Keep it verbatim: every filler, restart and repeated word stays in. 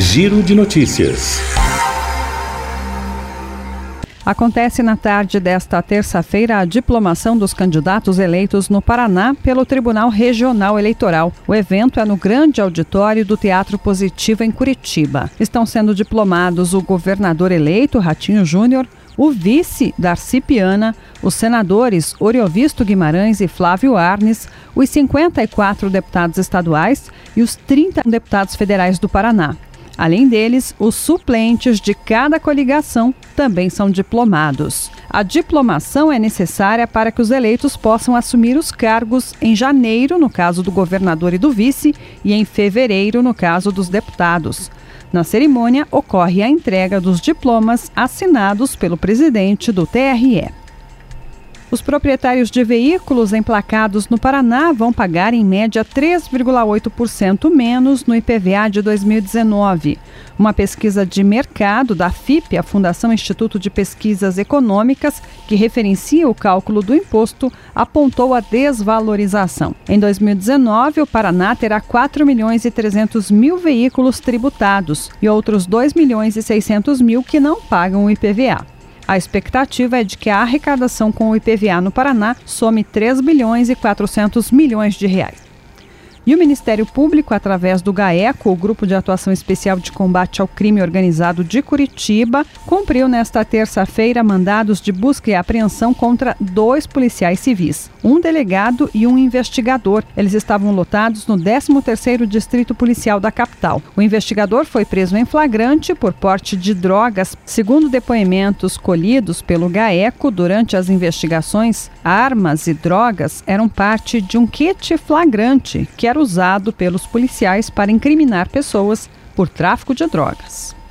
Giro de Notícias. Acontece na tarde desta terça-feira a diplomação dos candidatos eleitos no Paraná pelo Tribunal Regional Eleitoral. O evento é no grande auditório do Teatro Positivo, em Curitiba. Estão sendo diplomados o governador eleito, Ratinho Júnior, o vice, Darcy Piana, os senadores Oriovisto Guimarães e Flávio Arnes, os cinquenta e quatro deputados estaduais e os trinta deputados federais do Paraná. Além deles, os suplentes de cada coligação também são diplomados. A diplomação é necessária para que os eleitos possam assumir os cargos em janeiro, no caso do governador e do vice, e em fevereiro, no caso dos deputados. Na cerimônia, ocorre a entrega dos diplomas assinados pelo presidente do T R E. Os proprietários de veículos emplacados no Paraná vão pagar em média três vírgula oito por cento menos no I P V A de dois mil e dezenove. Uma pesquisa de mercado da F I P, a Fundação Instituto de Pesquisas Econômicas, que referencia o cálculo do imposto, apontou a desvalorização. Em dois mil e dezenove, o Paraná terá quatro milhões e trezentos mil veículos tributados e outros dois milhões e seiscentos mil que não pagam o I P V A. A expectativa é de que a arrecadação com o I P V A no Paraná some três bilhões e quatrocentos milhões de reais. E o Ministério Público, através do GAECO, o Grupo de Atuação Especial de Combate ao Crime Organizado de Curitiba, cumpriu nesta terça-feira mandados de busca e apreensão contra dois policiais civis, um delegado e um investigador. Eles estavam lotados no décimo terceiro Distrito Policial da capital. O investigador foi preso em flagrante por porte de drogas. Segundo depoimentos colhidos pelo GAECO durante as investigações, armas e drogas eram parte de um kit flagrante que era usado pelos policiais para incriminar pessoas por tráfico de drogas.